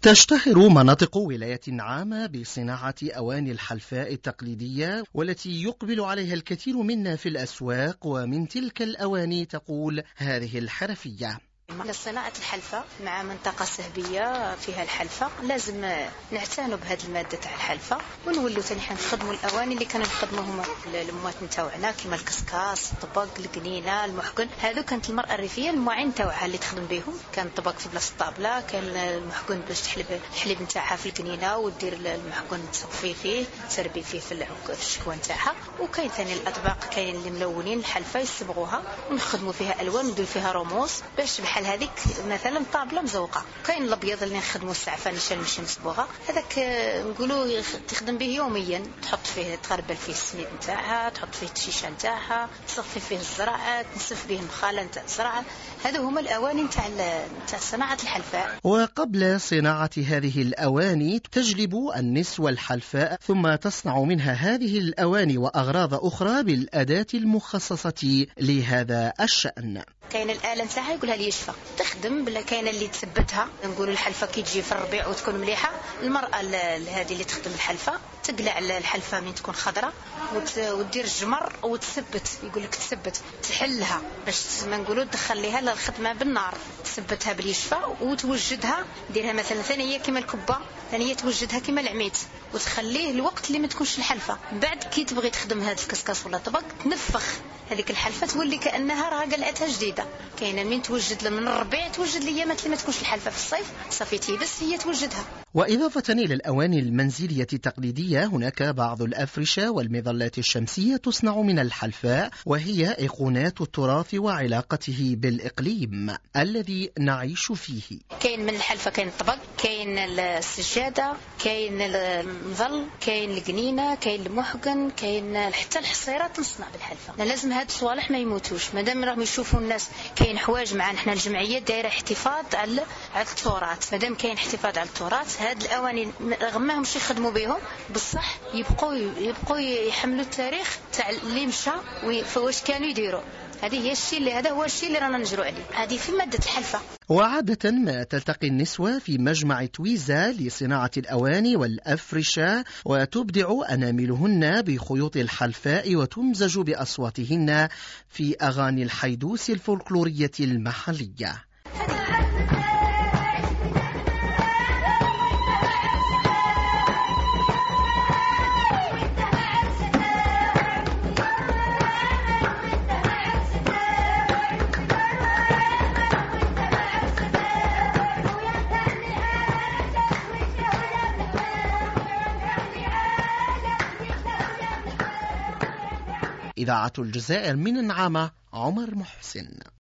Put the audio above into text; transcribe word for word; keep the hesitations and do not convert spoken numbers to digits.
تشتهر مناطق ولاية النعامة بصناعة أواني الحلفاء التقليدية، والتي يقبل عليها الكثير منا في الأسواق. ومن تلك الأواني تقول هذه الحرفية: صناعة الحلفة مع منطقة سهبية فيها الحلفة لازم نعتنوا بهذه المادة تاع الحلفة، ونولوا ثاني نخدموا الأواني اللي كانوا نخدموهم الأموات نتاعنا كيما الكسكاس، الطبق، القنينة، المحقن. هذو كانت المرأة الريفية المواعين تاعها اللي تخدم بهم. كان الطبق في بلاصة الطابلة، كان المحقن باش تحلب الحليب نتاعها في القنينة ودير المحقن تصفي فيه تسربي فيه في العك في الشكوى نتاعها. وكاين ثاني الأطباق كاين اللي ملونين الحلفة يصبغوها ونخدموا فيها ألوان وندير فيها رموز باش بحال هذيك مثلا طابله مزوقه. كاين الابيض اللي نخدموا السعفان نشال ماشي مصبوغه، هذاك نقولوا تخدم به يوميا، تحط فيه تغربل فيه السميد نتاعها، تحط فيه الشيشه نتاعها، تصفي فيه الزراعات، نصف به المخاله نتاع الزراعه. هذو هما الاواني نتاع نتاع صناعه الحلفاء. وقبل صناعه هذه الاواني تجلب النسوة الحلفاء ثم تصنع منها هذه الاواني واغراض اخرى بالاداه المخصصه لهذا الشان. كاين الاله نتاعها يقولها لي يشفى تخدم بلا، كاينه اللي تثبتها. نقولوا الحلفه كي تجي في الربيع وتكون مليحه، المراه هذه اللي تخدم الحلفه تقلع الحلفه من تكون خضراء وتدير الجمر وتثبت، يقول لك تثبت تحلها باش ما نقولوا تدخل لها الخدمه بالنار، تثبتها باليشفى وتوجدها، ديرها مثلا ثانيه كيما الكبه، ثانيه توجدها كيما العميد وتخليه الوقت اللي ما تكونش الحلفه. بعد كي تبغي تخدم هذا الكسكاس ولا طبق تنفخ هذيك الحلفه تولي كانها راه قلعتها جديده. كاينه من توجد من الربيع توجد الايامات اللي ما تكونش الحلفه في الصيف صافي بس هي توجدها. وإضافة إلى الأواني المنزلية التقليدية هناك بعض الأفرشة والمظلات الشمسية تصنع من الحلفاء، وهي أيقونات التراث وعلاقته بالإقليم الذي نعيش فيه. كاين من الحلفة كاين الطبق، كاين السجادة، كاين المظل، كاين القنينة، كاين المحقن، كاين حتى الحصيرات نصنع بالحلفة. لازم هاد الصوالح ما يموتوش مادام راهم يشوفوا الناس. كاين حوايج معنا احنا الجمعية دايرة احتفاظ على على التراث، مادام كاين احتفاظ على التراث هاد الاواني رغم ما همش يخدموا بهم بصح يبقوا يبقوا يحملوا التاريخ تاع اللي مشى واش كانوا يديروا. هذه هي الشيء اللي هذا هو الشيء اللي رانا نجروا عليه، هذه في ماده الحلفه. وعادة ما تلتقي النسوة في مجمع تويزا لصناعة الأواني والأفرشة، وتبدع أناملهن بخيوط الحلفاء وتمزج بأصواتهن في أغاني الحيدوس الفولكلورية المحلية. إذاعة الجزائر من النعامة، عمر محسن.